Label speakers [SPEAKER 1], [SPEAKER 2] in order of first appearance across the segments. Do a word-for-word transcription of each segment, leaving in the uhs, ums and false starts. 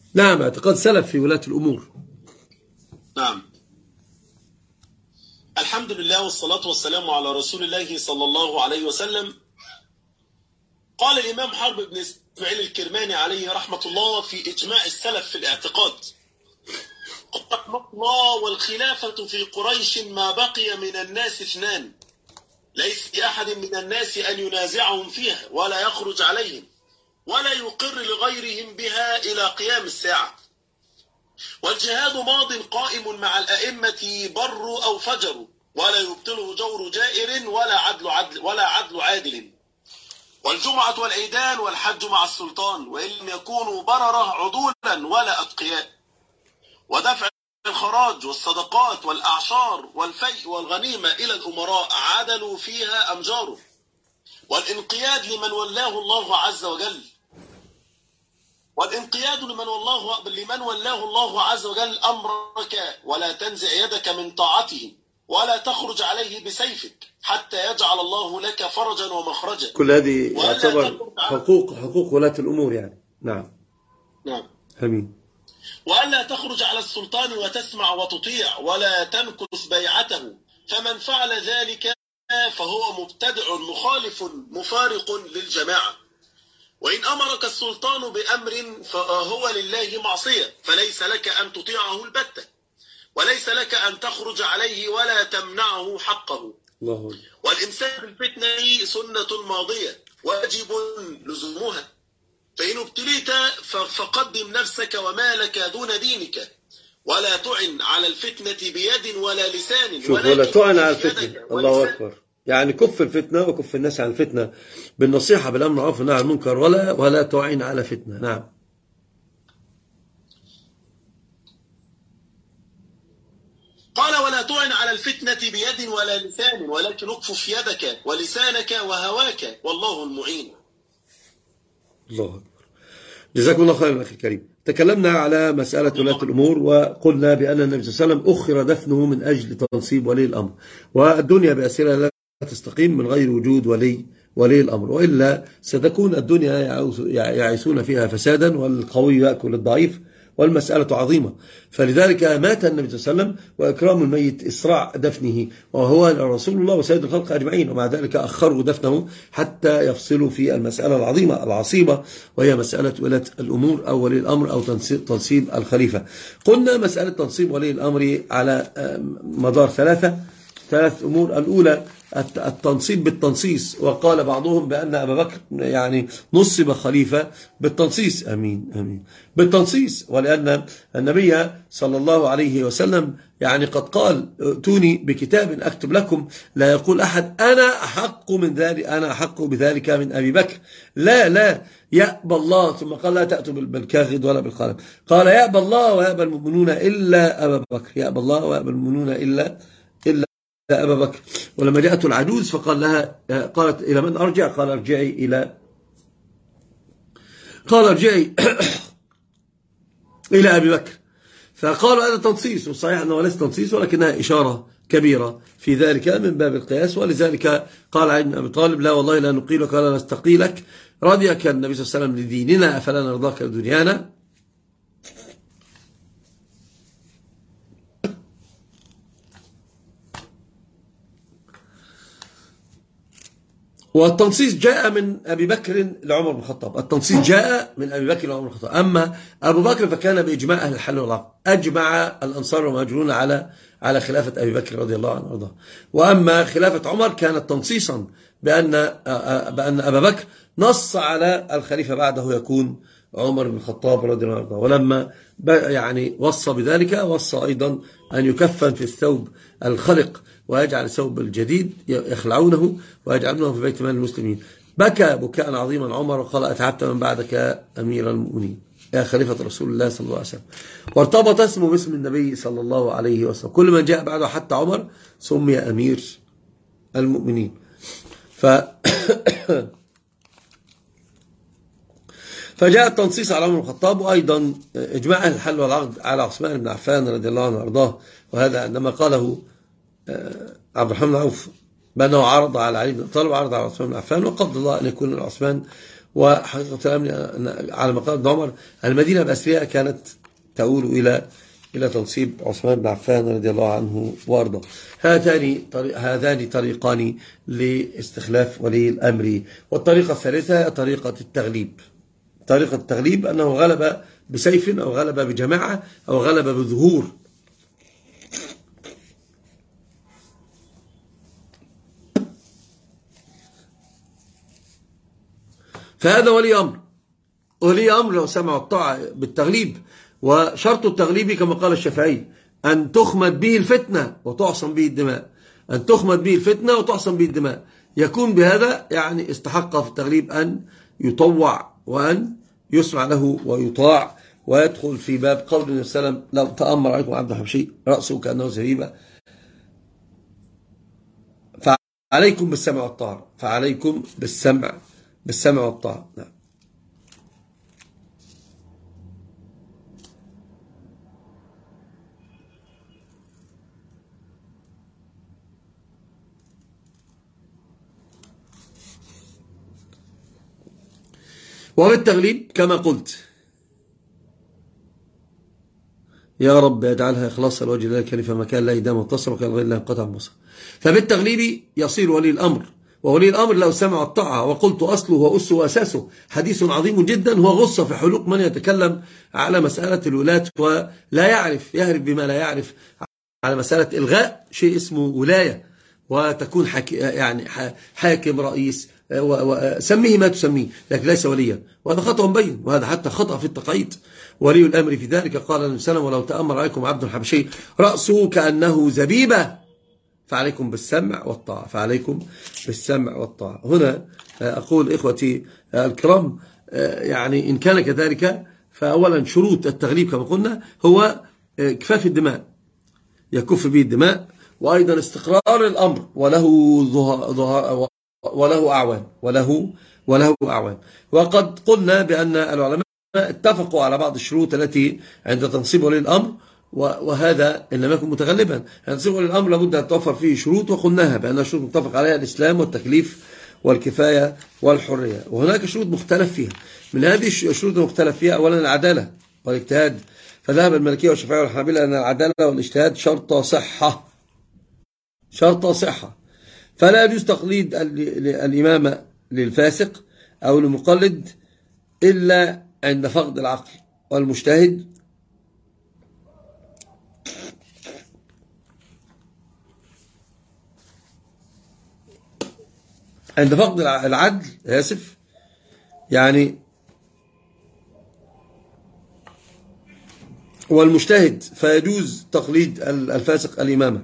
[SPEAKER 1] نعم، اعتقاد سلف في ولاة الأمور.
[SPEAKER 2] نعم. الحمد لله والصلاة والسلام على رسول الله صلى الله عليه وسلم. قال الإمام حرب بن إسماعيل الكرماني عليه رحمة الله في إجماع السلف في الاعتقاد: رحمة الله والخلافة في قريش ما بقي من الناس اثنان، ليس لأحد من الناس أن ينازعهم فيها ولا يخرج عليهم ولا يقر لغيرهم بها إلى قيام الساعة. والجهاد ماض قائم مع الأئمة بروا أو فجروا، ولا يبطله جور جائر ولا عدل عدل ولا عدل عادل. والجمعة والعيدان والحج مع السلطان، وإن لم يكونوا بررة عدولا ولا أتقياء. ودفع الخراج والصدقات والأعشار والفيء والغنيمة إلى الأمراء عدلوا فيها أم جاروا. والانقياد لمن ولاه الله عز وجل والانقياد لمن والله لمن ولاه الله عز وجل أمرك، ولا تنزع يدك من طاعته ولا تخرج عليه بسيفك حتى يجعل الله لك فرجا ومخرجا.
[SPEAKER 1] كل هذه يعتبر حقوق حقوق ولاة الأمور يعني. نعم
[SPEAKER 2] نعم.
[SPEAKER 1] امين.
[SPEAKER 2] وألا تخرج على السلطان وتسمع وتطيع ولا تنكث بيعته، فمن فعل ذلك فهو مبتدع مخالف مفارق للجماعة. وإن أمرك السلطان بأمر فهو لله معصية، فليس لك أن تطيعه البتة، وليس لك أن تخرج عليه ولا تمنعه حقه.
[SPEAKER 1] الله.
[SPEAKER 2] والإمساك بالفتنة سنة ماضية واجب لزومها، فإن ابتليت فقدم نفسك ومالك دون دينك، ولا تعن على الفتنة بيد ولا لسان.
[SPEAKER 1] شوف، ولا تعن على الفتنة. الله أكبر. يعني كف الفتنة وكف الناس عن الفتنة بالنصيحة بالأمر بالمعروف والنهي عن المنكر، ولا ولا تعين على فتنة. نعم.
[SPEAKER 2] قال: ولا تعن على الفتنة بيد ولا لسان، ولكن اكفف يدك ولسانك وهواك والله المعين.
[SPEAKER 1] الله أكبر. جزاكم الله خيرا أخي الكريم. تكلمنا على مسألة ولاة الأمور، وقلنا بأن النبي صلى الله عليه وسلم أخر دفنه من أجل تنصيب ولي الأمر، والدنيا بأسرها لا تستقيم من غير وجود ولي ولي الأمر، وإلا ستكون الدنيا يعيشون فيها فسادا، والقوي يأكل الضعيف، والمسألة عظيمة. فلذلك مات النبي صلى الله عليه وسلم، وإكرام الميت إسراع دفنه، وهو رسول الله وسيد الخلق أجمعين، ومع ذلك أخروا دفنه حتى يفصلوا في المسألة العظيمة العصيبة، وهي مسألة ولاة الأمور أو ولي الأمر أو تنصيب الخليفة. قلنا مسألة تنصيب ولي الأمر على مدار ثلاثة ثلاث أمور. الأولى التنصيب بالتنصيص، وقال بعضهم بأن أبا بكر يعني نصب خليفة بالتنصيص. أمين أمين بالتنصيص، ولأن النبي صلى الله عليه وسلم يعني قد قال: ائتوني بكتاب أكتب لكم لا يقول أحد أنا أحق من ذلك أنا أحق بذلك من أبي بكر. لا لا يأبى الله. ثم قال: لا تأتوا بالكاغد ولا بالقلم. قال: يأبى الله ويأبى المؤمنون إلا أبا بكر. يأبى الله ويأبى المؤمنون إلا إلا أبا بكر. ولما جاءت العجوز فقال لها، قالت: إلى من أرجع؟ قال: ارجعي إلى قال ارجعي إلى أبي بكر. فقالوا هذا تنصيص، والصحيح أنه ليس تنصيص ولكنها إشارة كبيرة في ذلك من باب القياس. ولذلك قال علي بن أبي طالب: لا والله لا نقيلك ولا نستقيلك، رضيك النبي صلى الله عليه وسلم لديننا أفلا نرضاك لدنيانا. والتنصيص جاء من أبي بكر لعمر بن الخطاب. التنصيص جاء من أبي بكر لعمر بن الخطاب. أما أبو بكر فكان بإجماع أهل الحل والعقد، أجمع الأنصار والمهاجرون على على خلافة أبي بكر رضي الله عنه وارضاه. وأما خلافة عمر كانت تنصيصا بأن بأن أبا بكر نص على الخليفة بعده يكون عمر بن الخطاب رضي الله عنه. ولما يعني وصى بذلك، وصى أيضا أن يكفن في الثوب الخلق، ويجعل الثوب الجديد يخلعونه ويجعلونه في بيت مال المسلمين. بكى بكاء عظيما عمر وقال: أتعبت من بعدك أمير المؤمنين يا خليفة رسول الله صلى الله عليه وسلم. وارتبط اسمه باسم النبي صلى الله عليه وسلم، كل من جاء بعده حتى عمر سمي أمير المؤمنين. ف فجاء التنصيص على عمر بن الخطاب، وأيضا إجماع أهل الحل والعقد على عثمان بن عفان رضي الله عنه وارضاه. وهذا عندما قاله عبد الرحمن بن عوف بأنه عرض على علي بن أبي طالب، عرض على عثمان بن عفان، وقدر الله أن يكون عثمان وحقيقة الأمر على ما قال ابن عمر المدينة بأسرها كانت تؤول إلى إلى تنصيب عثمان بن عفان رضي الله عنه وأرضاه. هاتان هذان طريقان لاستخلاف ولي الأمر. والطريقة الثالثة طريقة التغليب. طريقة التغليب أنه غلب بسيف أو غلب بجماعة أو غلب بظهور. فهذا ولي أمر. ولي أمر لو سمع الطاعة بالتغليب. وشرط التغليب كما قال الشافعي أن تخمد به الفتنة وتعصم به الدماء. أن تخمد به الفتنة وتعصم به الدماء. يكون بهذا يعني استحق في التغليب أن يطوع وأن يسمع له ويطاع ويدخل في باب قول النبي صلى الله عليه وسلم لو تأمر عليكم عبد الحبشي رأسه كأنه زبيبة فعليكم بالسمع والطاعة. فعليكم بالسمع بالسمع والطاعة. نعم. وبالتغليب كما قلت يا رب اجعلها إخلاصا لوجه الله الكريم فما كان لا يدام متصل وكان غير الله انقطع البصر. فبالتغليب يصير ولي الأمر. وولي الأمر لو سمع الطاعة وقلت أصله وأسه وأساسه حديث عظيم جدا هو غصة في حلوق من يتكلم على مسألة الولاة ولا يعرف يهرب بما لا يعرف على مسألة إلغاء شيء اسمه ولاية وتكون حك يعني حاكم رئيس وسميه ما تسميه لكن ليس وليا. وهذا خطأ مبين وهذا حتى خطأ في التقعيد. ولي الأمر في ذلك قال النبي صلى الله عليه وسلم ولو تأمر عليكم عبد الحبشي رأسه كأنه زبيبة فعليكم بالسمع والطاعة. فعليكم بالسمع والطاعة. هنا أقول إخوتي الكرام يعني إن كان كذلك فأولا شروط التغليب كما قلنا هو كفاف الدماء يكف به الدماء وأيضا استقرار الأمر وله ظهر وله أعوان وله وله أعوان. وقد قلنا بأن العلماء اتفقوا على بعض الشروط التي عند تنصيب ولي الأمر وهذا إن لم يكن متغلبا. تنصيب ولي الأمر لابد أن توفر فيه شروط وقلناها بأن الشروط متفق عليها الإسلام والتكليف والكفاية والحرية. وهناك شروط مختلف فيها. من هذه الشروط المختلف فيها أولا العدالة والاجتهاد. فذهب المالكية والشافعية والحنابلة أن العدالة والاجتهاد شرط صحة شرط صحة. فلا يجوز تقليد الإمامة للفاسق أو المقلد إلا عند فقد العقل. والمجتهد عند فقد العدل آسف يعني والمجتهد فيجوز تقليد الفاسق الإمامة.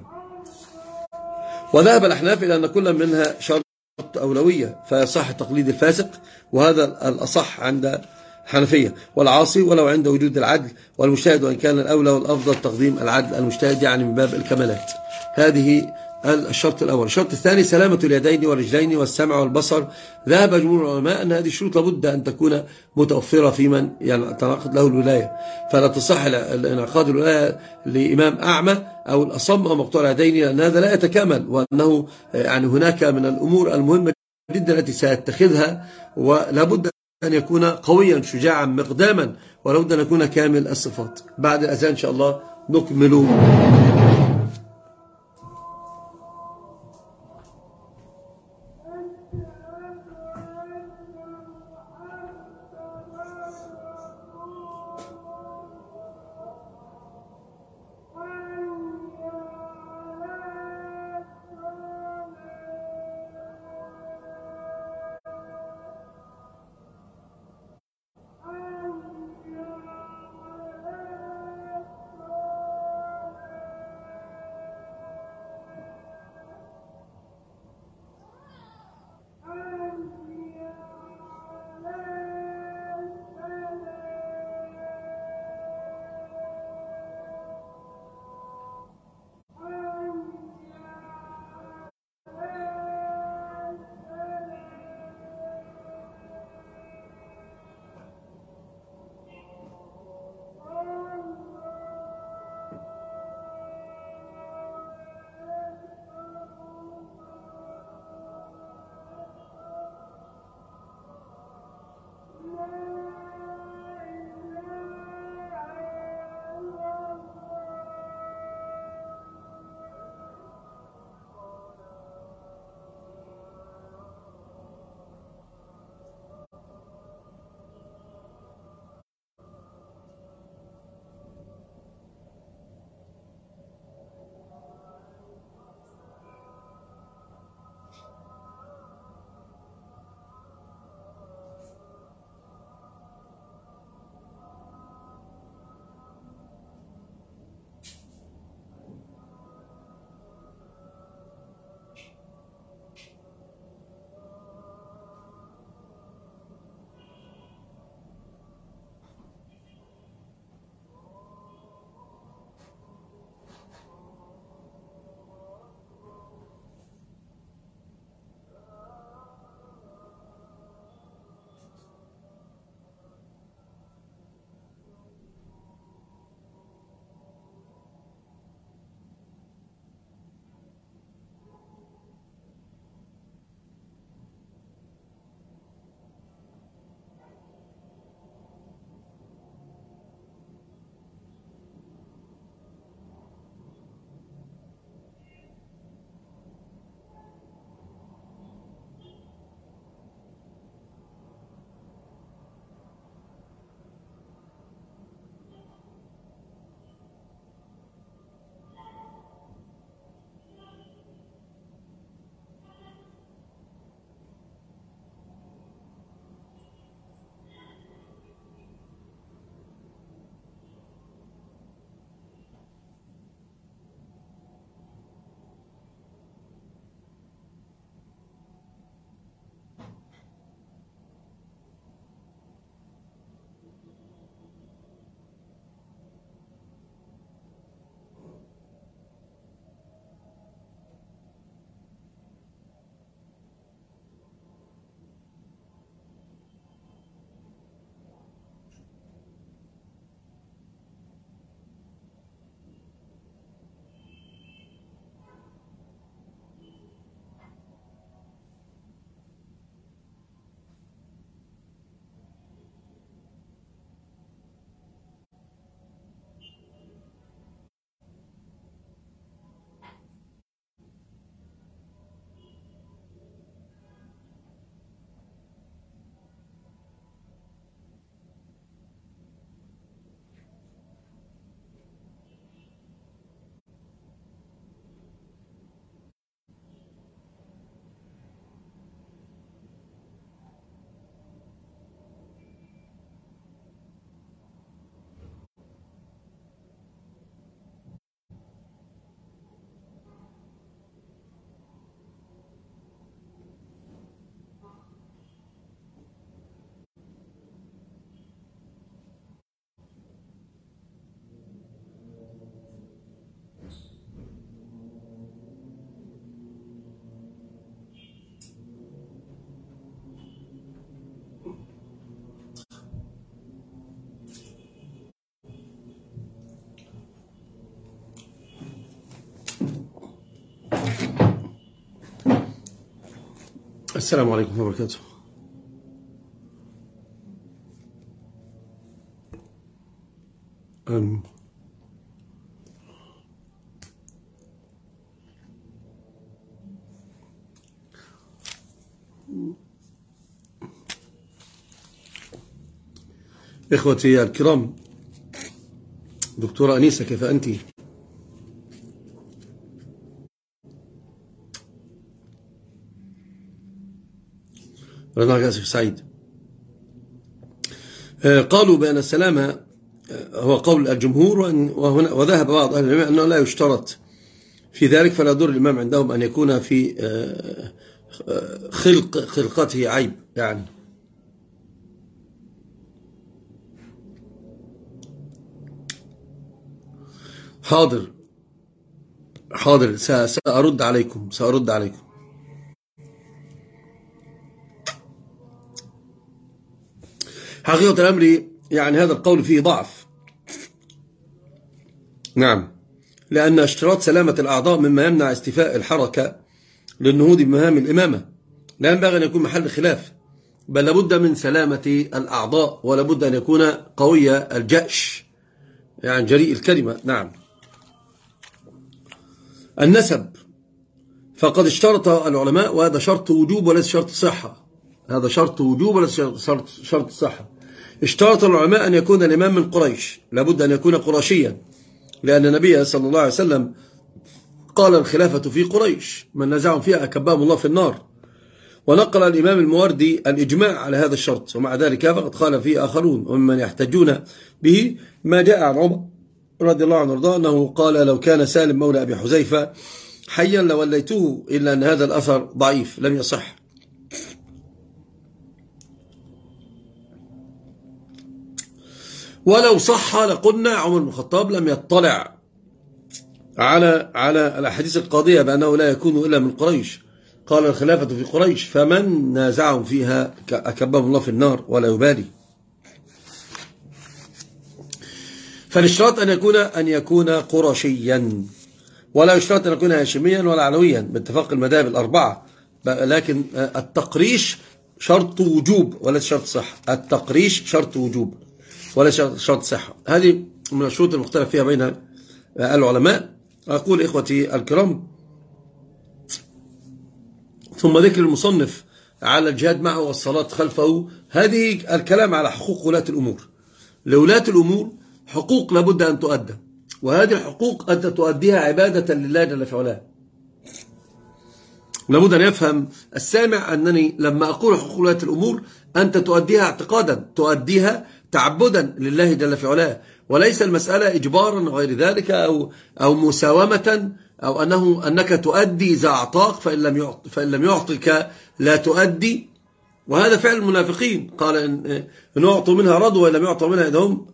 [SPEAKER 1] وذهب الأحناف إلى أن كل منها شرط أولوية فيصح تقليد الفاسق وهذا الأصح عند الحنفية والعاصي ولو عند وجود العدل والمجتهد وإن كان الأولى والأفضل تقديم العدل المجتهد يعني من باب الكمالات. هذه الشرط الأول. الشرط الثاني سلامة اليدين والرجلين والسمع والبصر. ذهب جمهور العلماء أن هذه الشروط لابد أن تكون متوفرة في من تنعقد له الولاية. فلا تصح انعقاد الولاية لإمام أعمى أو الأصم أو مقطوع اليدين لأن هذا لا يتكامل وأنه يعني هناك من الأمور المهمة جدا التي سيتخذها ولابد أن يكون قويا شجاعا مقداما ولابد أن يكون كامل الصفات. بعد الأذان إن شاء الله نكمل. السلام عليكم ورحمة الله وبركاته. أم. إخوتي الكرام، دكتورة أنيسة كيف أنت؟ رضا آسف سعيد. قالوا بأن السلامة هو قول الجمهور، وهنا وذهب بعض أهل العلم أنه لا يشترط في ذلك، فلا يضر الإمام عندهم أن يكون في خلق خلقته عيب يعني. حاضر حاضر سأرد عليكم سأرد عليكم. حقيقة الأمر يعني هذا القول فيه ضعف، نعم، لأن اشتراط سلامة الأعضاء مما يمنع استيفاء الحركة للنهوض بمهام الإمامة، لا ينبغي أن يكون محل خلاف، بل لابد من سلامة الأعضاء، ولابد أن يكون قوي الجأش يعني جريء الكلمة. نعم. النسب فقد اشترط العلماء، وهذا شرط وجوب وليس شرط صحة، هذا شرط وجوب وليس شرط شرط صحة. اشترط العلماء أن يكون الإمام من قريش، لابد أن يكون قرشيا، لأن النبي صلى الله عليه وسلم قال الخلافة في قريش، من نزعهم فيها أكبهم الله في النار. ونقل الإمام الموردي الإجماع على هذا الشرط، ومع ذلك فقد قال فيه آخرون وممن يحتجون به ما جاء عن عمر رضي الله عنه وارضاه أنه قال لو كان سالم مولى أبي حذيفة حيا لوليته، إلا أن هذا الأثر ضعيف لم يصح. ولو صح لقلنا عمر بن الخطاب لم يطلع على على الأحاديث القاضية بأنه لا يكون إلا من قريش، قال الخلافة في قريش، فمن نازعهم فيها أكبهم الله في النار ولا يبالي. فالاشتراط أن يكون أن يكون قرشيا، ولا يشترط أن يكون هاشميا ولا علويا باتفاق المذاهب الأربعة، لكن التقريش شرط وجوب ولا شرط صحة، التقريش شرط وجوب ولا شرط صحة. هذه من الشروط المختلف فيها بين العلماء. أقول إخوتي الكرام، ثم ذكر المصنف على الجهاد معه والصلاة خلفه، هذه الكلام على حقوق ولاة الأمور. لولاة الأمور حقوق لابد أن تؤدى، وهذه الحقوق أنت تؤديها عبادة لله جل في علاه. لابد أن يفهم السامع أنني لما أقول حقوق ولاة الأمور أنت تؤديها اعتقادا، تؤديها تعبدا لله جل في علاه، وليس المسألة إجبارا وغير ذلك أو أو مساومة، أو أنه أنك تؤدي إذا أعطاك فإن لم يعط فإن لم يعطك لا تؤدي. وهذا فعل المنافقين، قال إن, إن أعطوا منها رضوا وإن لم يعطوا منها إذا هم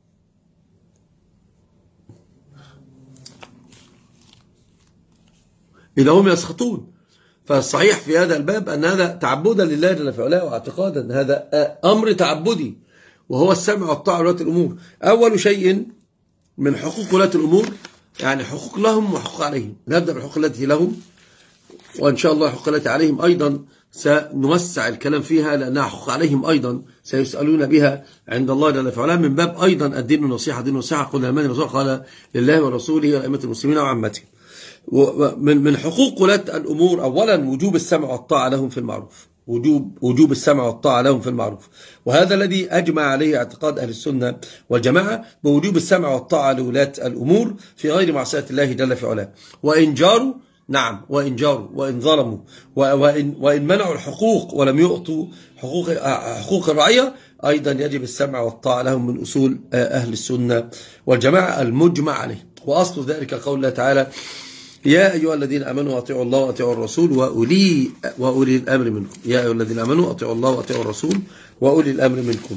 [SPEAKER 1] إذا هم يسخطون. فالصحيح في هذا الباب أن هذا تعبدا لله جل في علاه واعتقادا، هذا أمر تعبدي، وهو السمع والطاعة لولاة الأمور. أول شيء من حقوق ولاة الأمور يعني حقوق لهم وحقوق عليهم. نبدأ بالحقوق التي لهم، وإن شاء الله الحقوق التي عليهم أيضا سنوسع الكلام فيها، لأنها حقوق عليهم أيضا سيسألون بها عند الله جل في علاه، من باب أيضا الدين النصيحة. دين النصيحة قلنا لمن الرسول قال لله ورسوله وأئمة المسلمين وعامتهم. ومن من حقوق ولاة الأمور أولا وجوب السمع والطاعة لهم في المعروف، وجوب وجوب السمع والطاعة لهم في المعروف، وهذا الذي أجمع عليه اعتقاد أهل السنة والجماعة بوجوب السمع والطاعة لولاة الأمور في غير معصية الله جل في علاه. وإن جاروا، نعم، وإن جاروا وإن ظلموا وإن, وإن منعوا الحقوق ولم يعطوا حقوق حقوق الرعية، أيضا يجب السمع والطاعة لهم من أصول أهل السنة والجماعة المجمع عليه. وأصل ذلك قول الله تعالى يا أيها الذين آمنوا أطيعوا الله وأطيعوا الرسول وأولي وأولي الأمر منكم. يا أيها الذين آمنوا أطيعوا الله وأطيعوا الرسول وأولي الأمر منكم.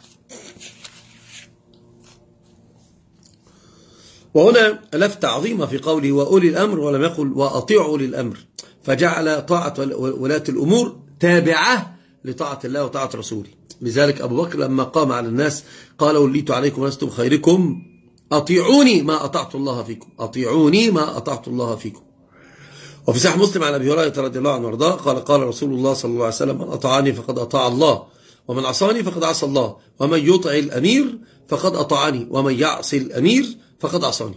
[SPEAKER 1] وهنا لفتة عظيمة في قوله وأولي الأمر، ولم يقل وأطيعوا أولي الأمر، فجعل طاعة ولاة الأمور تابعة لطاعة الله وطاعة رسوله. لذلك أبو بكر لما قام على الناس قال وليت عليكم ولستم خيركم أطيعوني ما أطعت الله فيكم، أطيعوني ما أطعت الله فيكم. وفي صحيح مسلم عن أبي هريرة رضي الله عنه وارضاه قال قال رسول الله صلى الله عليه وسلم: من أطاعني فقد أطاع الله، ومن عصاني فقد عصى الله، ومن يطع الأمير فقد أطاعني، ومن يعصي الأمير فقد عصاني.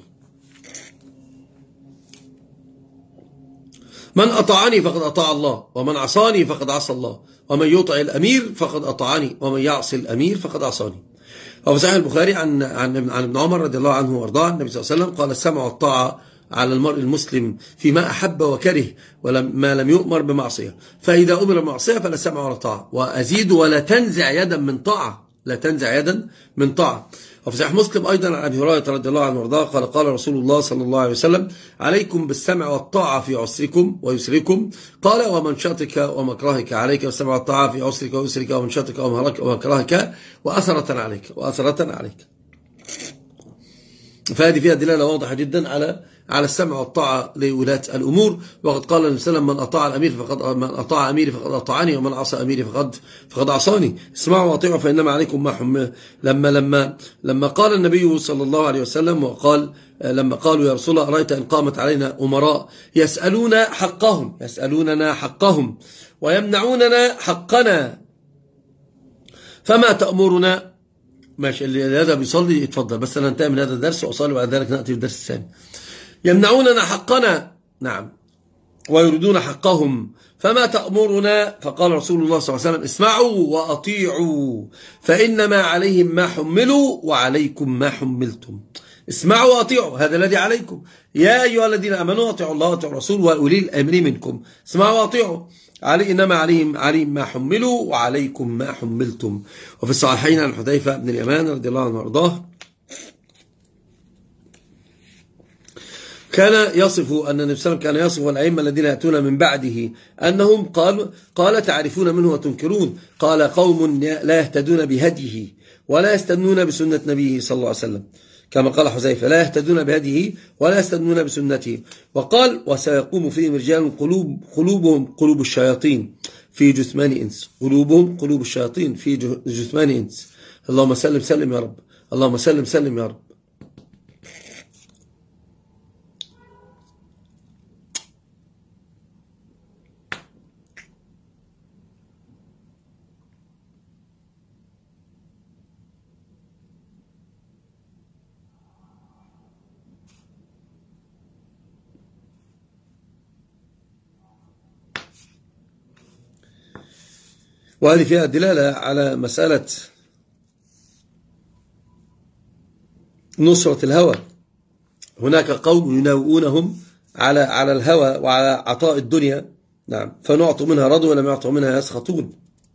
[SPEAKER 1] من أطاعني فقد أطاع الله، ومن عصاني فقد عصى الله، ومن يطع الأمير فقد أطاعني، ومن يعصي الأمير فقد عصاني. وفي صحيح البخاري عن عن عن ابن عمر رضي الله عنه وارضاه النبي صلى الله عليه وسلم قال: السمع والطاعة على المرء المسلم فيما أحب وكره، وما لم يؤمر بمعصية، فإذا أمر بمعصية فلا سمع ولا طاعة. وأزيد: ولا تنزع يدا من طاعة، لا تنزع يدا من طاعة. وفي صحيح مسلم أيضا عن أبي هريرة رضي الله عنه وارضاه قال: قال رسول الله صلى الله عليه وسلم: عليكم بالسمع والطاعة في عسركم ويسركم. قال: ومنشطك ومكرهك، عليك بالسمع والطاعة في عسرك ويسرك ومنشطك ومكرهك وأثرة عليك وأثرة عليك. فهذه فيها دلالة واضحة جدا على على السمع والطاعة لولاة الأمور. وقد قال النبي صلى الله عليه وسلم: من أطاع الأمير فقد من أطاع أميري فقد أطاعني، ومن عصى أميري فقد فقد عصاني. اسمعوا واطيعوا فإنما عليكم ما حمل. لما لما لما قال النبي صلى الله عليه وسلم وقال لما قالوا: يا رسول الله أرأيت إن قامت علينا أمراء يسألون حقهم يسألوننا حقهم ويمنعوننا حقنا فما تأمرنا؟ ماشي، اللي هذا بيصلي يتفضل، بس أنا انتهي من هذا الدرس وأصلي وبعد ذلك نأتي بالدرس الثاني. يمنعوننا حقنا، نعم، ويريدون حقهم، فما تأمرنا؟ فقال رسول الله صلى الله عليه وسلم: اسمعوا وأطيعوا فإنما عليهم ما حملوا وعليكم ما حملتم. اسمعوا وأطيعوا، هذا الذي عليكم. يا أيها الذين آمنوا أطيعوا الله وأطيعوا الرسول وأولي الأمر منكم. اسمعوا وأطيعوا، علي إنما عليهم عليهم ما حملوا وعليكم ما حملتم. وفي الصحيحين عن حذيفة بن اليمان رضي الله عنه وارضاه كان يصف أن النبي صلى الله عليه وسلم كان يصف الأئمة الذين يأتون من بعده أنهم قال قال تعرفون منه وتنكرون. قال: قوم لا يهتدون بهديه ولا يستنون بسنة نبيه صلى الله عليه وسلم، كما قال حذيفة: لا يهتدون بهديه ولا يستنون بسنته. وقال: وسيقوم فيهم رجال قلوب قلوبهم قلوب الشياطين في جثمان إنس. قلوبهم قلوب الشياطين في جثمان إنس. اللهم سلم سلم يا رب، اللهم سلم سلم يا رب. وهذه فيها دلالة على مسألة نصرة الهوى. هناك قوم يناوئونهم على على الهوى وعلى عطاء الدنيا، نعم، فنعطوا منها رضوا ولم يعطوا منها يسخطون.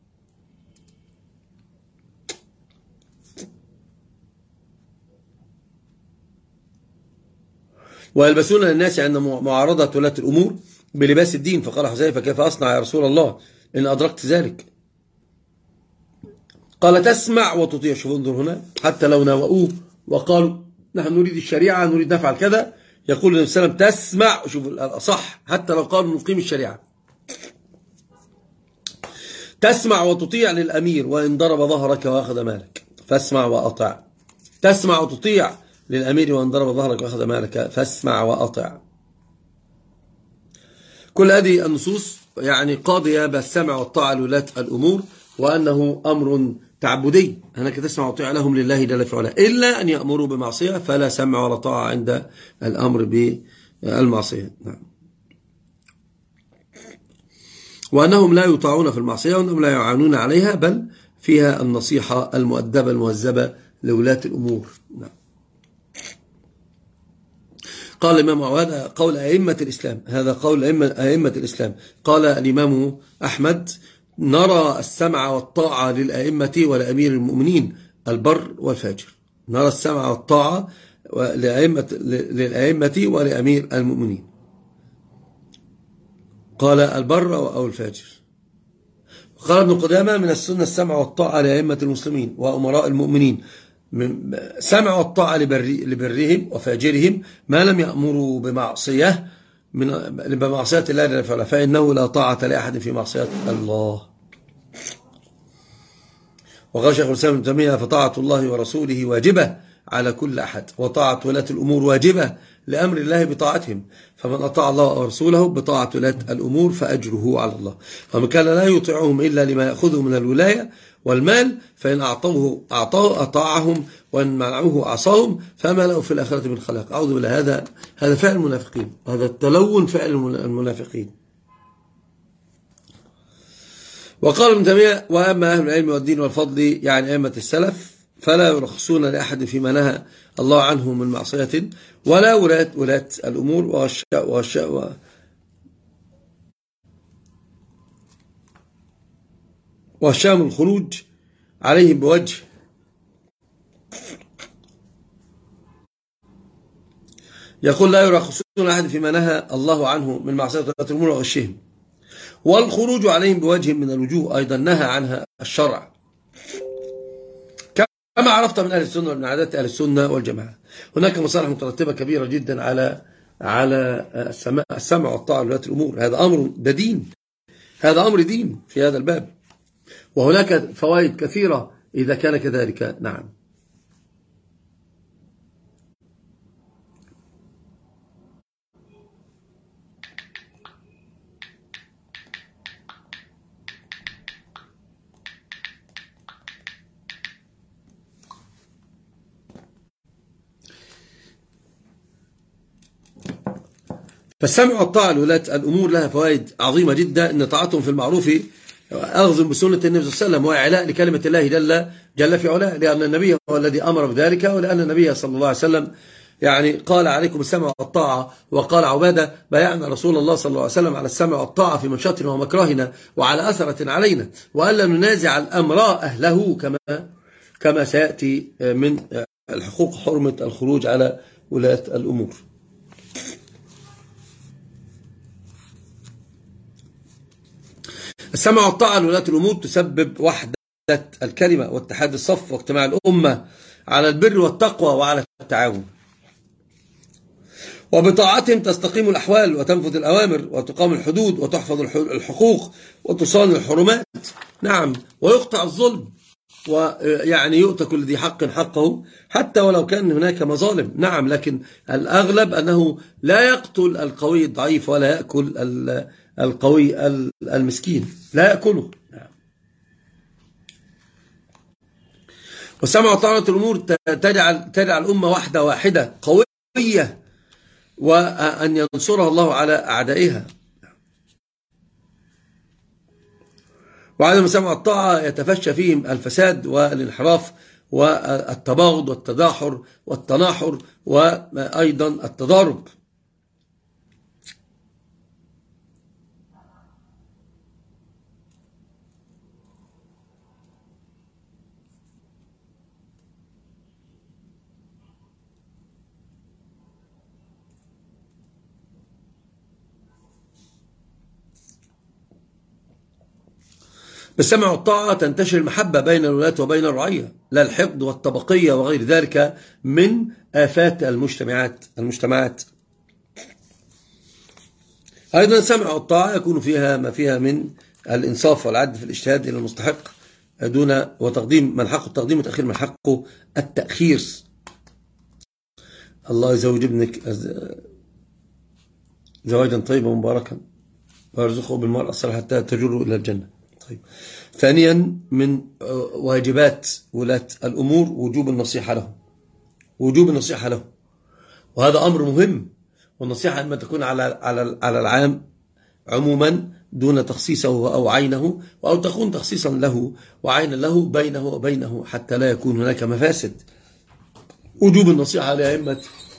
[SPEAKER 1] ويلبسون للناس عند معارضة ولاة الأمور بلباس الدين. فقال حذيفة: كيف أصنع يا رسول الله إن أدركت ذلك؟ قال: تسمع وتطيع. شوف انظر هنا، حتى لو ناوؤوه وقالوا: نحن نريد الشريعة، نريد نفعل كذا، يقول النبي صلى الله عليه وسلم: تسمع. شوف الأصح، حتى لو قالوا نقيم الشريعة، تسمع وتطيع للأمير وإن ضرب ظهرك وأخذ مالك فاسمع وأطع. تسمع وتطيع للأمير وإن ضرب ظهرك وأخذ مالك فاسمع وأطع. كل هذه النصوص يعني قاضية بالسمع والطاعة لولاة الأمور، وأنه أمر تعبدي، أنك تسمع وتطيع لهم لله جل في علاه، إلا أن يأمروا بمعصية فلا سمع ولا طاعة عند الأمر بالمعصية. نعم. وأنهم لا يطاعون في المعصية وأنهم لا يعانون عليها، بل فيها النصيحة المؤدبة المهذبة لولاة الأمور. نعم. قال الإمام: وهذا قول أئمة الإسلام، هذا قول أئمة الإسلام. قال الإمام أحمد: نرى السمع والطاعة للأئمة ولأمير المؤمنين البر والفاجر. نرى السمع والطاعة للأئمة ولأمير المؤمنين. قال: البر أو الفاجر. قال ابن قدامة: من السنة السمع والطاعة لأئمة المسلمين وأمراء المؤمنين، سمع والطاعة لبرهم وفاجرهم ما لم يأمروا بمعصية من بمعصية الله جل وعلا، فإنه لا طاعة لأحد في معصية الله. وقال شيخ الإسلام ابن تيمية: فطاعة الله ورسوله واجبة على كل أحد، وطاعة ولاة الأمور واجبة لأمر الله بطاعتهم، فمن أطاع الله ورسوله بطاعة ولاة الأمور فأجره على الله. فمن كان لا يطيعهم إلا لما يأخذه من الولاية والمال فإن أعطوه أعطاه أطاعهم وإن منعوه عصاهم فما له في الآخرة من خلاق. أعوذ بالله. هذا هذا فعل المنافقين، هذا التلون فعل المنافقين. وقال ابن تيمية: وأما أهل العلم والدين والفضل يعني أئمة السلف فلا يرخصون لأحد فيما نهى الله عنه من معصية ولا ولاة ولاة الأمور والشاء والشاء والشام الخروج عليهم بوجه يقول: لا يرخصون أحد فيما نهى الله عنه من معصية ولاة الأمور وغشهم، والخروج عليهم بوجه من الوجوه أيضا نهى عنها الشرع، كما عرفت من أهل السنة ومن عادات أهل السنة والجماعة. هناك مصالح مترتبة كبيرة جدا على على السمع والطاعة لولاة الأمور. هذا أمر ده دين، هذا أمر دين في هذا الباب، وهناك فوائد كثيرة إذا كان كذلك. نعم. فالسمع والطاعة لولاة الأمور لها فوائد عظيمة جدا، إن طاعتهم في المعروف أخذ بسنة النبي صلى الله عليه وسلم وإعلاء لكلمة الله جل جل في علاه، لأن النبي هو الذي أمر بذلك، ولأن النبي صلى الله عليه وسلم يعني قال: عليكم السمع والطاعة. وقال عبادة: بايعنا رسول الله صلى الله عليه وسلم على السمع والطاعة في منشطنا ومكرهنا وعلى أثرة علينا، وألا ننازع الأمر أهله، كما كما سيأتي من الحقوق حرمة الخروج على ولاة الأمور. السمع والطاعة لولاة الأمور تسبب وحدة الكلمة واتحاد الصف واجتماع الأمة على البر والتقوى وعلى التعاون، وبطاعتهم تستقيم الأحوال وتنفذ الأوامر وتقام الحدود وتحفظ الحقوق وتصان الحرمات. نعم. ويقطع الظلم، ويعني يؤتى كل ذي حق حقه حتى ولو كان هناك مظالم. نعم. لكن الأغلب أنه لا يقتل القوي الضعيف ولا يأكل القوي المسكين، لا يأكله. والسمع وطاعة الأمور تجعل تجعل الأمة واحدة واحدة قوية، وأن ينصرها الله على أعدائها. وعدم السمع والطاعة يتفشى فيهم الفساد والانحراف والتباغض والتداحر والتناحر وأيضا التضارب. بالسمع والطاعة تنتشر المحبة بين الولاة وبين الرعية، لا الحقد والطبقية وغير ذلك من آفات المجتمعات المجتمعات. أيضا السمع والطاعة يكون فيها ما فيها من الإنصاف والعدل في الاجتهاد إلى المستحق دون وتقديم من حقه التقديم وتأخير من حقه التأخير. الله يزوج ابنك زواجا طيبا مباركا ويرزقه بالمرأة الصالحة حتى تجره إلى الجنة. طيب. ثانيا من واجبات ولاة الأمور وجوب النصيحة لهم، وجوب النصيحة لهم، وهذا أمر مهم. والنصيحة إما تكون على على على العام عموما دون تخصيصه أو عينه، أو تكون تخصيصا له وعينا له بينه وبينه حتى لا يكون هناك مفاسد. وجوب النصيحة لأئمة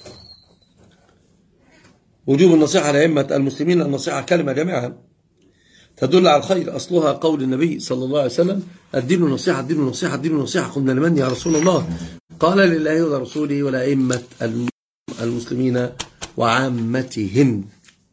[SPEAKER 1] وجوب النصيحة لأئمة المسلمين. النصيحة كلمة جميعا تدل على الخير، أصلها قول النبي صلى الله عليه وسلم: الدين النصيحة، الدين النصيحة، الدين النصيحة. قلنا: لمن يا رسول الله؟ قال: لله ولرسوله ولأئمة المسلمين وعامتهم.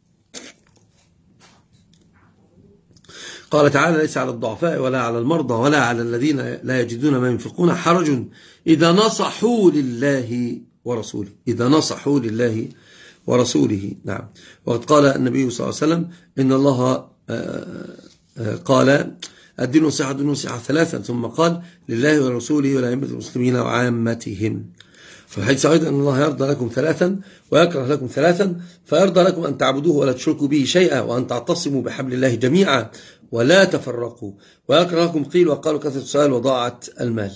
[SPEAKER 1] قال تعالى: ليس على الضعفاء ولا على المرضى ولا على الذين لا يجدون ما ينفقون حرج إذا نصحوا لله ورسوله، إذا نصحوا لله ورسوله. نعم. وقد قال النبي صلى الله عليه وسلم: إن الله قال: الدين نصيحة الدين نصيحة ثلاثا، ثم قال لله ورسوله ولأئمة المسلمين وعامتهم. في الحديث أيضا أن الله يرضى لكم ثلاثا ويكره لكم ثلاثا، فيرضى لكم أن تعبدوه ولا تشركوا به شيئا وأن تعتصموا بحبل الله جميعا ولا تفرقوا، ويكره لكم قيل وقالوا كثرة السؤال وضاعة المال.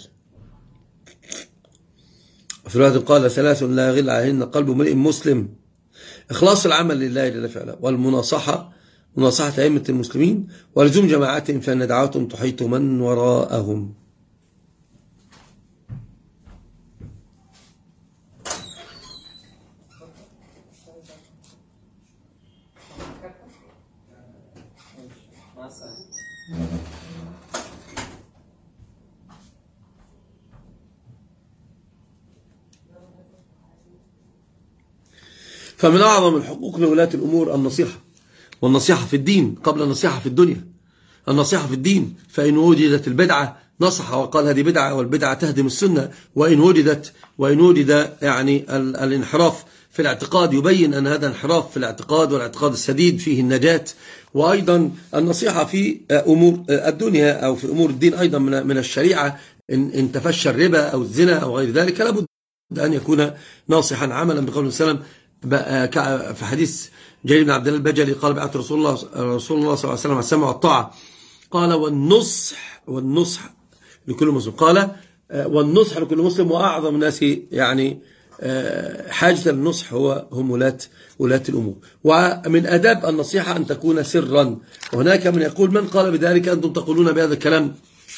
[SPEAKER 1] في رواية قال ثلاث لا يغل عليهن قلب امرئ مسلم: إخلاص العمل لله جل وعلا، والمناصحة مناصحة أئمة المسلمين، ولزوم جماعاتهم فإن دعوتهم تحيط من وراءهم. فمن أعظم الحقوق لولاة الأمور النصيحة، والنصيحة في الدين قبل النصيحة في الدنيا. النصيحة في الدين، فإن وجدت البدعة نصح وقال هذه بدعة والبدعة تهدم السنة، وإن وجدت وإن وجد يعني الانحراف في الاعتقاد يبين أن هذا انحراف في الاعتقاد، والاعتقاد السديد فيه النجاة. وأيضا النصيحة في أمور الدنيا أو في أمور الدين أيضا من الشريعة، إن تفشى الربا أو الزنا أو غير ذلك لابد أن يكون ناصحا عملا بقول السلام. في حديث جرير بن عبد الله البجلي قال بعث رسول الله رسول الله صلى الله عليه وسلم على السمع والطاعة، قال والنصح والنصح لكل مسلم، قال والنصح لكل مسلم، وأعظم الناس يعني حاجة للنصح هو هم ولاة ولاة الأمور. ومن أداب النصيحة أن تكون سرا، وهناك من يقول من قال بذلك أنتم تقولون بهذا الكلام،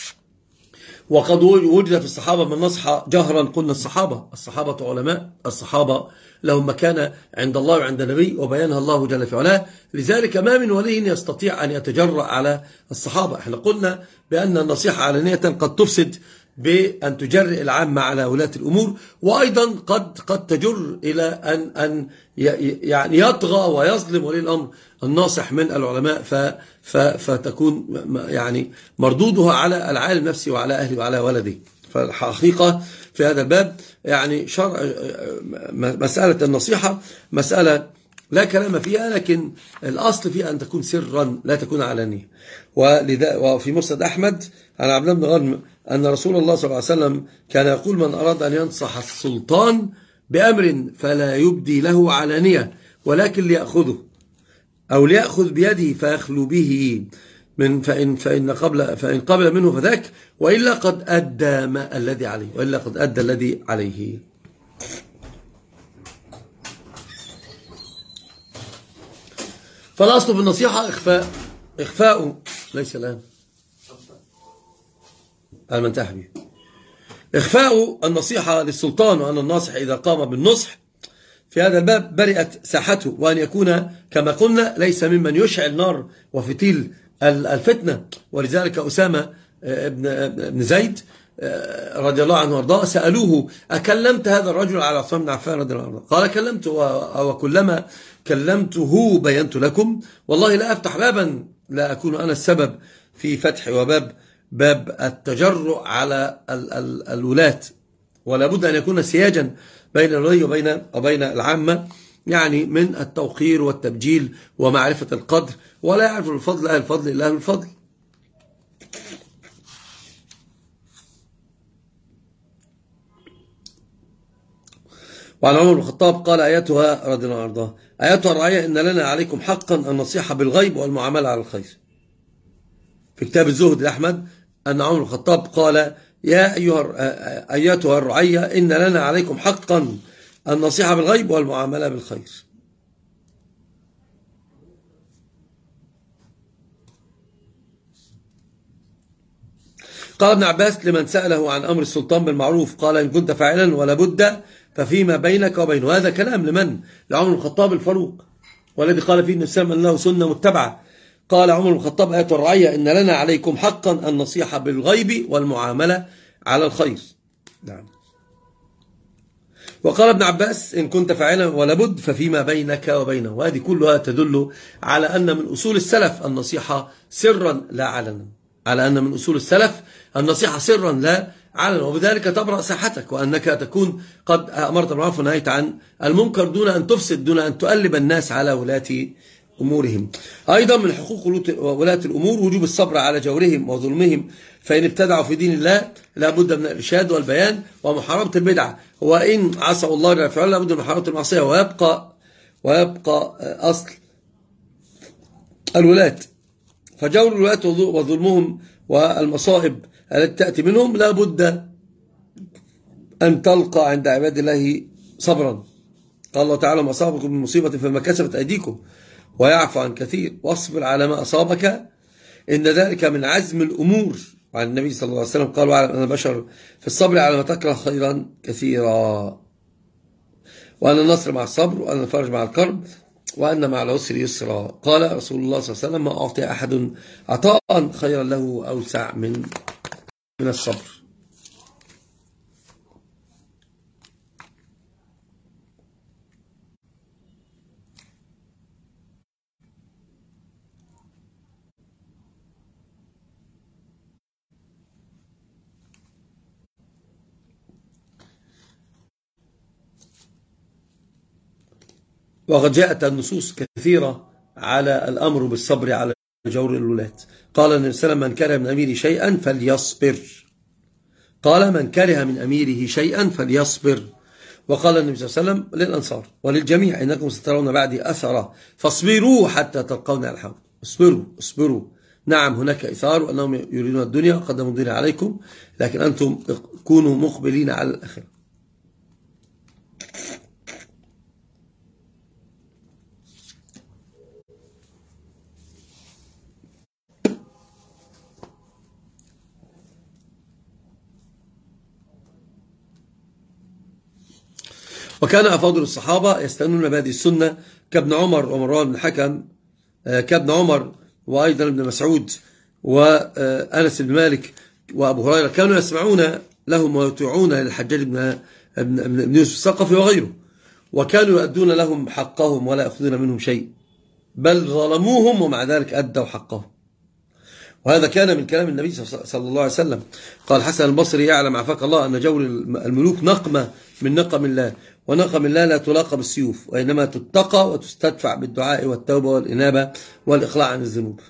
[SPEAKER 1] وقد وجد في الصحابة من نصح جهرا. قلنا الصحابة الصحابة علماء، الصحابة لهم مكانة عند الله وعند النبي وبيانها الله جل في علاه، لذلك ما من ولي يستطيع أن يتجرأ على الصحابة. احنا قلنا بأن النصيحة علانية قد تفسد بأن تجرئ العامة على ولاة الأمور، وأيضا قد قد تجر إلى أن أن يعني يطغى ويظلم ولي الأمر الناصح من العلماء، فتكون يعني مردودها على العالم نفسه وعلى أهله وعلى ولده. فالحقيقة في هذا الباب يعني شرع مسألة النصيحة مسألة لا كلام فيها، لكن الأصل فيها أن تكون سرا لا تكون علانية. ولذا وفي مسند أحمد عن عبد الله بن غنم أن رسول الله صلى الله عليه وسلم كان يقول من أراد أن ينصح السلطان بأمر فلا يبدي له علانية، ولكن ليأخذه أو ليأخذ بيده فيخلو به من فإن فإن قبل فإن قبل منه فذاك، وإلا قد أدى ما الذي عليه وإلا قد أدى الذي عليه. فالأصل في النصيحة إخفاء إخفاء ليس الآن المنتهى به إخفاء النصيحة للسلطان، وأن الناصح إذا قام بالنصح في هذا الباب برئت ساحته، وأن يكون كما قلنا ليس ممن يشعل نار وفتيل الفتنة. ولذلك أسامة بن زيد رضي الله عنه وارضاه سألوه أكلمت هذا الرجل على عثمان بن عفان رضي الله عنه؟ قال كلمته، وكلما كلمته بينت لكم والله لا أفتح بابا لا أكون أنا السبب في فتح وباب باب التجرؤ على ال ال الولاة، ولا بد أن يكون سياجا بين الولي وبين وبين العامة، يعني من التوقير والتبجيل ومعرفة القدر، ولا يعرف الفضل أهل الفضل إلا أهل الفضل. وعن عمر بن الخطاب قال آياتها رضي الله عنه آياتها الرعية إن لنا عليكم حقا النصيحة بالغيب والمعاملة على الخير. في كتاب الزهد لأحمد أن عمر بن الخطاب قال يا أيها أياتها الرعية إن لنا عليكم حقا النصيحة بالغيب والمعاملة بالخير. قال ابن عباس لمن سأله عن أمر السلطان بالمعروف قال إن كنت فاعلا ولا بد ففيما بينك وبينه. هذا كلام لمن؟ لعمر بن الخطاب الفاروق، والذي قال فيه النبي صلى الله عليه وسلم أنه سنة متبعة. قال عمر بن الخطاب آية الرعية إن لنا عليكم حقا النصيحة بالغيب والمعاملة على الخير. نعم. وقال ابن عباس إن كنت فاعلا ولا بد ففيما بينك وبينه. وهذه كلها تدل على أن من أصول السلف النصيحة سرا لا علنا، على أن من أصول السلف النصيحة سرا لا علنا، وبذلك تبرأ ساحتك، وأنك تكون قد أمرت بالمعروف ونهيت عن المنكر دون أن تفسد، دون أن تؤلب الناس على ولاة أمورهم. أيضا من حقوق ولاة الأمور وجوب الصبر على جورهم وظلمهم، فإن ابتدعوا في دين الله لابد من الإرشاد والبيان ومحاربة البدعة، وإن عصوا الله جل وعلا لابد من محاربة المعصية. ويبقى ويبقى أصل الولاة، فجور الولاة وظلمهم والمصائب التي تأتي منهم لابد أن تلقى عند عباد الله صبرا. قال الله تعالى: ما أصابكم من مصيبة فما كسبت أيديكم ويعفو عن كثير، واصبر على ما أصابك إن ذلك من عزم الأمور. وعن النبي صلى الله عليه وسلم قال: واعلم أن البشر في الصبر على ما تكره خيرا كثيرا، وأن النصر مع الصبر، وأن الفرج مع الكرب، وأن مع العسر يسرا. قال رسول الله صلى الله عليه وسلم: ما أعطي أحد عطاء خيرا له أوسع من من الصبر. وقد جاءت النصوص كثيرة على الأمر بالصبر على جور الولاة. قال النبي صلى الله عليه وسلم: من كره من أميره شيئا فليصبر. قال: من كره من أميره شيئا فليصبر. وقال النبي صلى الله عليه وسلم للأنصار وللجميع: إنكم سترون بعدي أثرا فاصبروا حتى تلقون على الحوض. اصبروا اصبروا. نعم هناك إثار وأنهم يريدون الدنيا قدموا الدنيا عليكم، لكن أنتم كونوا مقبلين على الآخرة. وكان أفاضل الصحابة يستنون بهذه السنة كابن عمر ومروان بن الحكم، كابن عمر وأيضا ابن مسعود وأنس بن مالك وأبو هريرة، كانوا يسمعون لهم ويطيعون للحجاج بن ابن يوسف الثقفي وغيره، وكانوا يؤدون لهم حقهم ولا يأخذون منهم شيء، بل ظلموهم ومع ذلك أدوا حقهم. وهذا كان من كلام النبي صلى الله عليه وسلم. قال حسن البصري: يعلم عافاك الله أن جور الملوك نقمة من نقم الله، ونقم الله لا تلاقى بالسيوف، وإنما تتقى وتستدفع بالدعاء والتوبة والإنابة والإقلاع عن الذنوب.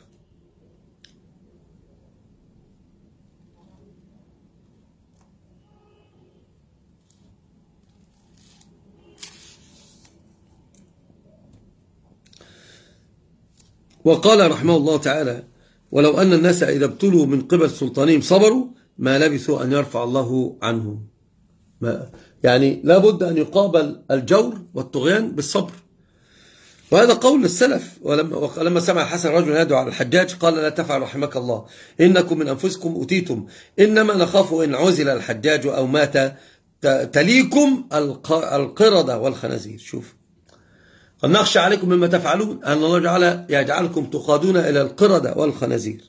[SPEAKER 1] وقال رحمه الله تعالى: ولو أن الناس إذا ابتلوا من قبل سلطانهم صبروا ما لبثوا أن يرفع الله عنهم. ما يعني لابد أن يقابل الجور والطغيان بالصبر. وهذا قول السلف. ولما, ولما سمع الحسن رجل يدعو على الحجاج قال: لا تفعل رحمك الله، إنكم من أنفسكم أوتيتم، إنما نخاف إن عزل الحجاج أو مات تليكم القردة والخنازير. شوف، قد نخشى عليكم مما تفعلون أن الله جعل يجعلكم تقادون إلى القردة والخنازير.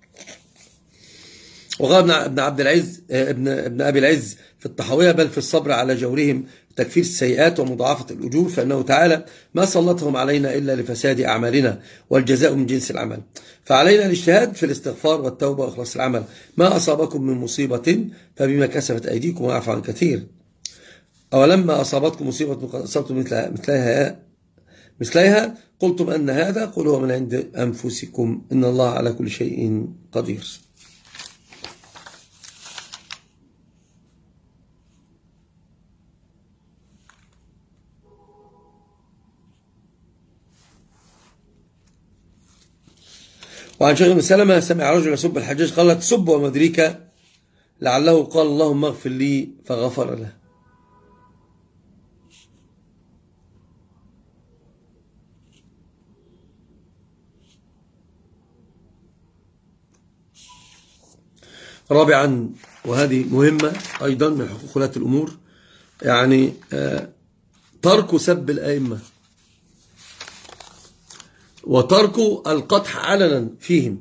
[SPEAKER 1] وقال ابن عبد العز ابن ابن أبي العز في الطحاوية: بل في الصبر على جورهم تكفير السيئات ومضاعفة الأجور، فإنه تعالى ما سلطهم علينا إلا لفساد أعمالنا، والجزاء من جنس العمل، فعلينا الاجتهاد في الاستغفار والتوبة وإخلاص العمل. ما أصابكم من مصيبة فبما كسبت أيديكم ويعفو عن كثير. أولما أصابتكم مصيبة قد أصبتم مثلها مثلها قلتم أن هذا، قل هو من عند أنفسكم، إن الله على كل شيء قدير. وعن شيخ بن سلمة سمع رجل يسب الحجاج قال: لا تسب وما أدريك لعله قال اللهم اغفر لي فغفر له. رابعا، وهذه مهمة أيضا من حقوق ولاة الأمور، يعني ترك سب الأئمة وترك القدح علنا فيهم.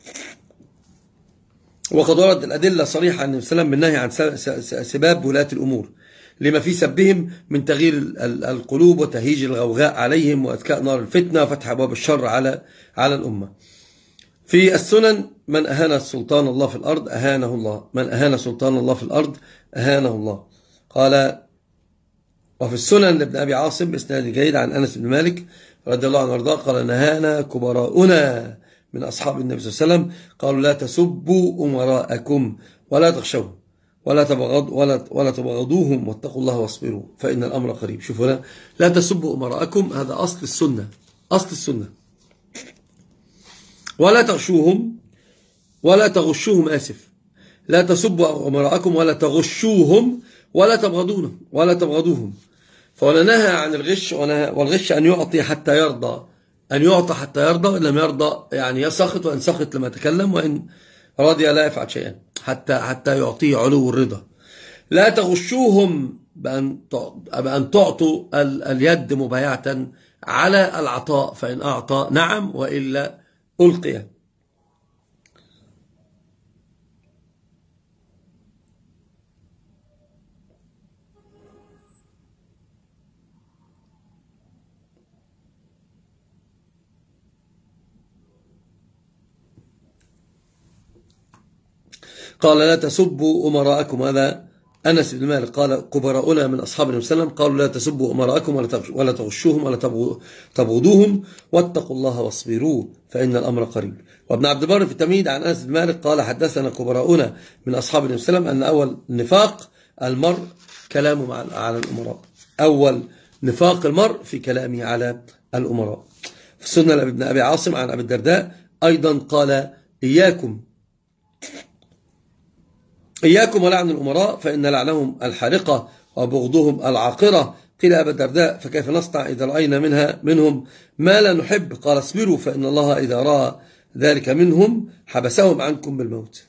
[SPEAKER 1] وقد ورد الأدلة صريحة أن السلام بالنهي عن سباب ولاة الأمور لما في سبهم من تغيير القلوب وتهيج الغوغاء عليهم وإتكاء نار الفتنة وفتح أبواب الشر على على الأمة. في السنن: من أهان سلطان الله في الأرض أهانه الله، من أهان سلطان الله في الأرض أهانه الله. قال: وفي السنن لابن أبي عاصم بإسناد جيد عن أنس بن مالك رضي الله عنه وارضاه قال نهانا كبراؤنا من أصحاب النبي صلى الله عليه وسلم قالوا لا تسبوا أمراءكم ولا تخشوهم ولا تبغض ولا ولا تبغضوهم واتقوا الله واصبروا فإن الأمر قريب. شوفوا هنا لا تسبوا أمراءكم، هذا أصل السنة، أصل السنة. ولا تغشوهم ولا تغشوهم آسف لا تسبوا أمراءكم ولا تغشوهم ولا تبغضونهم ولا تبغضوهم. فولا نهى عن الغش، والغش أن يعطي حتى يرضى، أن يعطى حتى يرضى، وإن لم يرضى يعني يسخط، وإن سخط لما تكلم، وإن رضي لا يفعل شيئا حتى حتى يعطيه علو الرضا. لا تغشوهم بأن بأن تعطوا اليد مبايعة على العطاء، فإن أعطى نعم وإلا ألقي. قال لا تسبوا أمراءكم، هذا أنس بن مالك قال كبراؤنا من أصحاب النبي صلى الله عليه وسلم قالوا لا تسبوا أمراءكم ولا تغشوهم ولا تبغضوهم واتقوا الله واصبروا فإن الأمر قريب. وابن عبد البر في التمهيد عن أنس بن مالك قال حدثنا كبراؤنا من أصحاب النبي صلى الله عليه وسلم أن أول نفاق المرء كلامه على الأمراء، أول نفاق المرء في كلامه على الأمراء. في السنة ابن أبي عاصم عن أبي الدرداء أيضا قال إياكم إياكم ولعن الأمراء فإن لعنهم الحارقة وبغضهم العاقرة. قيل أبا الدرداء فكيف نصنع إذا رأينا منها منهم ما لا نحب؟ قال اصبروا فإن الله إذا رأى ذلك منهم حبسهم عنكم بالموت.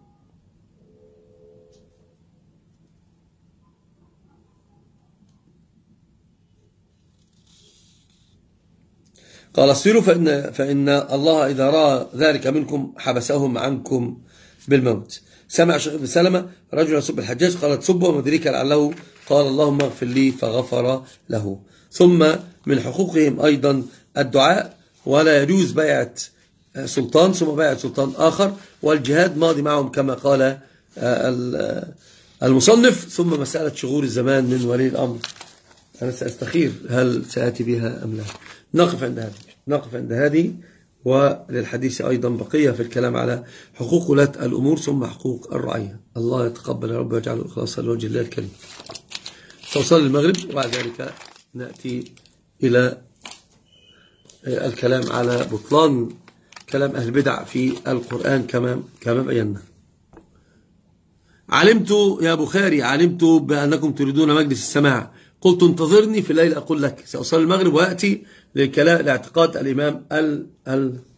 [SPEAKER 1] قال اصبروا فإن, فإن الله إذا رأى ذلك منكم حبسهم عنكم بالموت. سمع شيخ ابن سلمة رجل يسب الحجاج قال تسبه وما أدريك لعله قال اللهم اغفر لي فغفر له. ثم من حقوقهم أيضا الدعاء، ولا يجوز بيعة سلطان ثم بيعة سلطان آخر، والجهاد ماضي معهم كما قال المصنف. ثم مسألة شغور الزمان من ولي الأمر أنا سأستخير هل سأتي بها أم لا. نقف عند هذه نقف عند هذه وللحديث أيضا بقية في الكلام على حقوق ولاة الأمور ثم حقوق الرعية. الله يتقبل يا رب ويجعله إخلاصا لوجه الله الكريم. سنصلي المغرب وبعد ذلك نأتي إلى الكلام على بطلان كلام أهل البدع في القرآن كما كما بينا. علمت يا بخاري علمت بأنكم تريدون مجلس السماع، قلت انتظرني في الليل أقول لك. سأصلي المغرب وأتي لكلام لاعتقاد الإمام ال ال